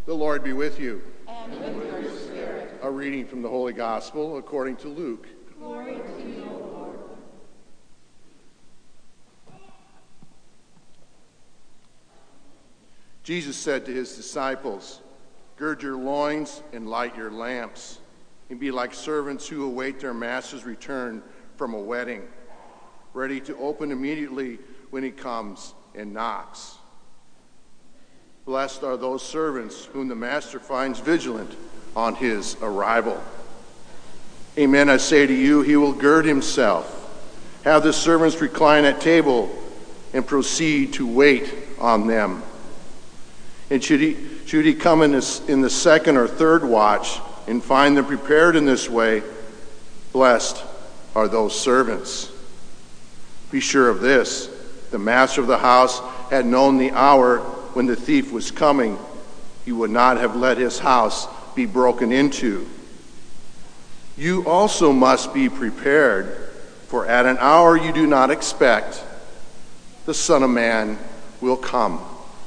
The Lord be with you. And with your spirit. A reading from the Holy Gospel according to Luke. Glory to you, Lord. Jesus said to his disciples, "Gird your loins and light your lamps, and be like servants who await their master's return from a wedding, ready to open immediately when he comes and knocks. Blessed are those servants whom the master finds vigilant on his arrival. Amen, I say to you, he will gird himself, have the servants recline at table, and proceed to wait on them. And should he come in the second or third watch and find them prepared in this way, blessed are those servants. Be sure of this, the master of the house had known the hour when the thief was coming, he would not have let his house be broken into. You also must be prepared, for at an hour you do not expect, the Son of Man will come."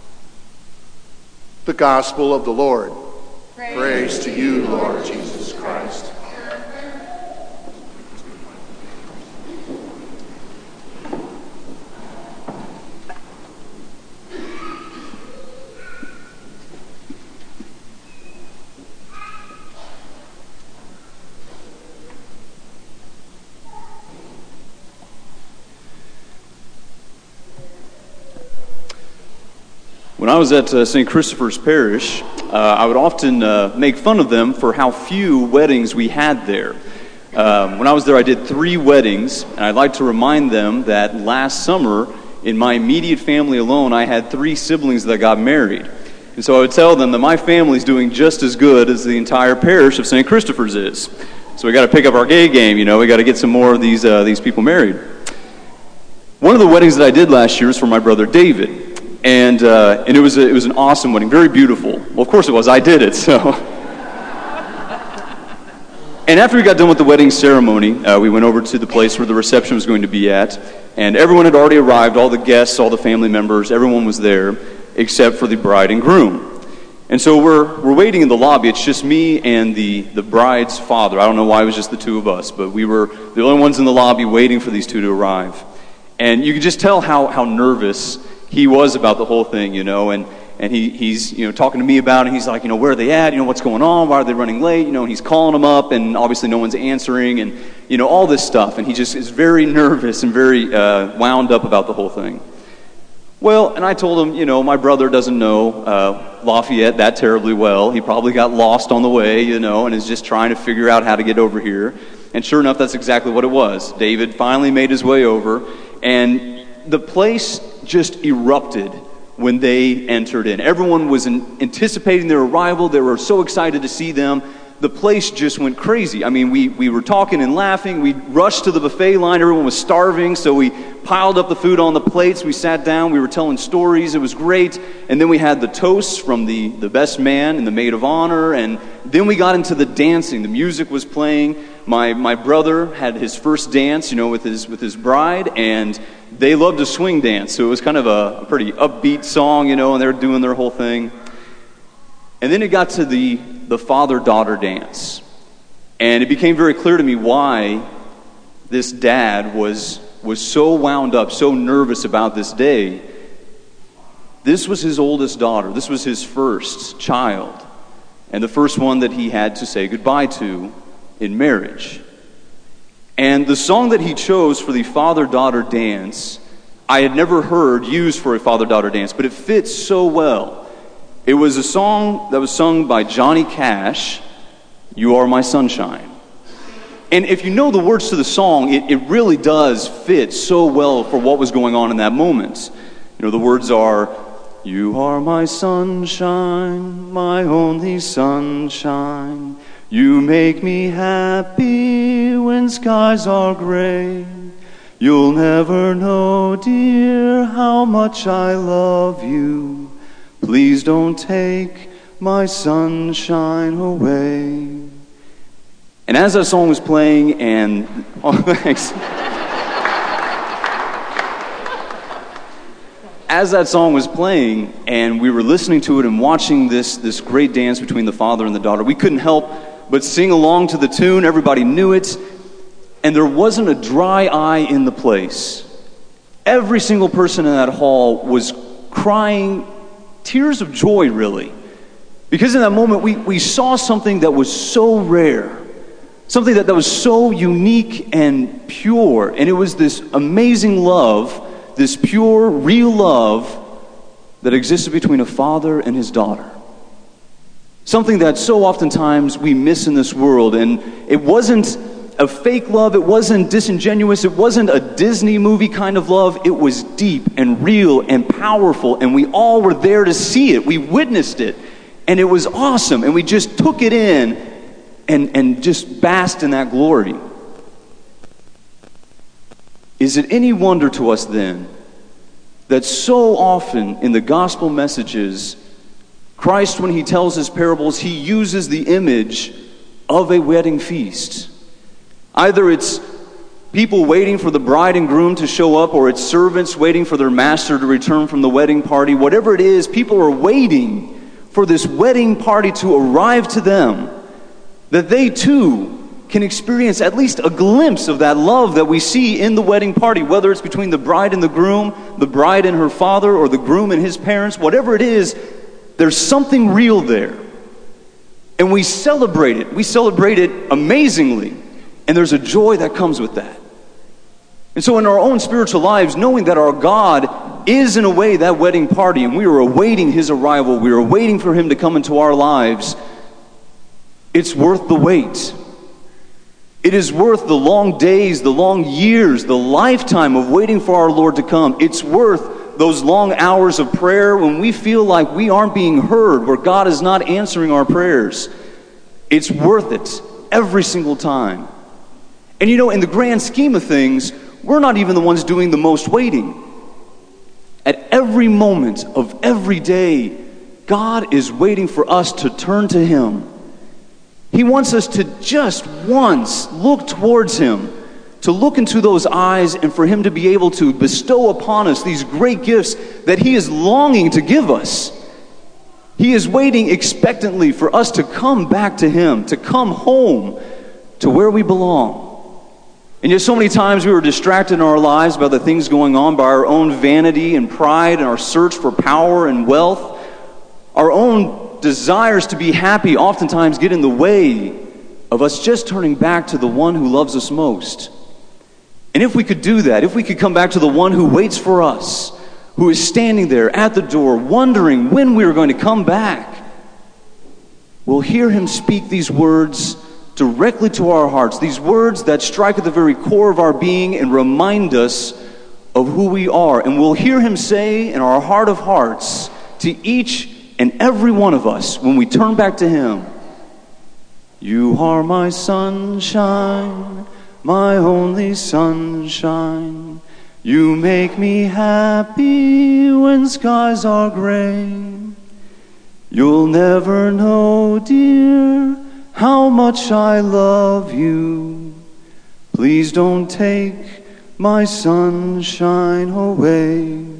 The Gospel of the Lord. Praise to you, Lord Jesus Christ. When I was at St. Christopher's Parish, I would often make fun of them for how few weddings we had there. When I was there, I did 3 weddings, and I'd like to remind them that last summer, in my immediate family alone, I had 3 siblings that got married. And so I would tell them that my family's doing just as good as the entire parish of St. Christopher's is. So we got to pick up our gay game, we got to get some more of these people married. One of the weddings that I did last year was for my brother David. And it was an awesome wedding, very beautiful. Well, of course it was. I did it, so. And after we got done with the wedding ceremony, we went over to the place where the reception was going to be at, and everyone had already arrived. All the guests, all the family members, everyone was there, except for the bride and groom. And so we're waiting in the lobby. It's just me and the bride's father. I don't know why it was just the 2 of us, but we were the only ones in the lobby waiting for these 2 to arrive. And you could just tell how nervous he was about the whole thing, and he's talking to me about it. He's like, where are they at? What's going on? Why are they running late? And he's calling them up, and obviously no one's answering, and all this stuff. And he just is very nervous and very wound up about the whole thing. Well, and I told him, my brother doesn't know Lafayette that terribly well. He probably got lost on the way, and is just trying to figure out how to get over here. And sure enough, that's exactly what it was. David finally made his way over, and the place just erupted when they entered in. Everyone was anticipating their arrival. They were so excited to see them. The place just went crazy. I mean, we were talking and laughing. We rushed to the buffet line. Everyone was starving, so we piled up the food on the plates. We sat down. We were telling stories. It was great. And then we had the toasts from the best man and the maid of honor. And then we got into the dancing. The music was playing. My brother had his first dance, with his bride, and they loved to swing dance. So it was kind of a pretty upbeat song, and they were doing their whole thing. And then it got to the father-daughter dance. And it became very clear to me why this dad was so wound up, so nervous about this day. This was his oldest daughter. This was his first child, and the first one that he had to say goodbye to in marriage. And the song that he chose for the father-daughter dance, I had never heard used for a father-daughter dance, but it fits so well. It was a song that was sung by Johnny Cash, "You Are My Sunshine." And if you know the words to the song, it really does fit so well for what was going on in that moment. The words are, "You are my sunshine, my only sunshine. You make me happy when skies are gray. You'll never know, dear, how much I love you. Please don't take my sunshine away." And as that song was playing, as that song was playing and we were listening to it and watching this great dance between the father and the daughter, we couldn't help but sing along to the tune. Everybody knew it, and there wasn't a dry eye in the place. Every single person in that hall was crying tears of joy, really. Because in that moment, we saw something that was so rare, something that was so unique and pure. And it was this amazing love, this pure, real love that existed between a father and his daughter. Something that so oftentimes we miss in this world. And it wasn't a fake love, it wasn't disingenuous, it wasn't a Disney movie kind of love. It was deep and real and powerful, and we all were there to see it. We witnessed it. And it was awesome, and we just took it in and just basked in that glory. Is it any wonder to us then that so often in the gospel messages, Christ, when he tells his parables, he uses the image of a wedding feast? Either it's people waiting for the bride and groom to show up, or it's servants waiting for their master to return from the wedding party. Whatever it is, people are waiting for this wedding party to arrive to them, that they too can experience at least a glimpse of that love that we see in the wedding party, whether it's between the bride and the groom, the bride and her father, or the groom and his parents. Whatever it is, there's something real there. And we celebrate it. We celebrate it amazingly. And there's a joy that comes with that. And so in our own spiritual lives, knowing that our God is in a way that wedding party, and we are awaiting his arrival, we are waiting for him to come into our lives, it's worth the wait. It is worth the long days, the long years, the lifetime of waiting for our Lord to come. It's worth those long hours of prayer when we feel like we aren't being heard, where God is not answering our prayers. It's worth it every single time. And in the grand scheme of things, we're not even the ones doing the most waiting. At every moment of every day, God is waiting for us to turn to him. He wants us to just once look towards him, to look into those eyes, and for him to be able to bestow upon us these great gifts that he is longing to give us. He is waiting expectantly for us to come back to him, to come home to where we belong. And yet so many times we were distracted in our lives by the things going on, by our own vanity and pride and our search for power and wealth. Our own desires to be happy oftentimes get in the way of us just turning back to the one who loves us most. And if we could do that, if we could come back to the one who waits for us, who is standing there at the door wondering when we are going to come back, we'll hear him speak these words directly to our hearts, these words that strike at the very core of our being and remind us of who we are. And we'll hear him say in our heart of hearts to each and every one of us when we turn back to him, "You are my sunshine, my only sunshine. You make me happy when skies are gray. You'll never know, dear, how much I love you. Please don't take my sunshine away."